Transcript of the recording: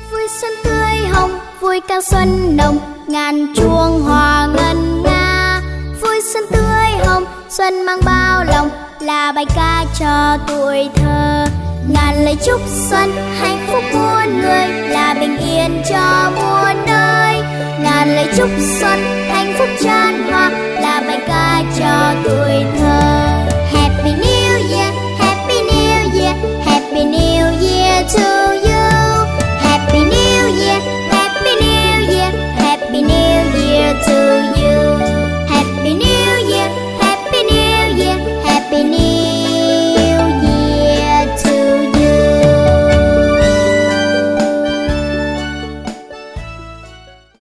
Vui xuân tươi hồng, vui cao xuân nồng, ngàn chuông hòa ngân nga. Vui xuân tươi hồng, xuân mang bao lòng, là bài ca cho tuổi thơ. Ngàn lời chúc xuân hạnh phúc muôn người, là bình yên cho muôn nơi. Ngàn lời chúc xuân hạnh phúc chan hòa, là bài ca cho tuổi thơ.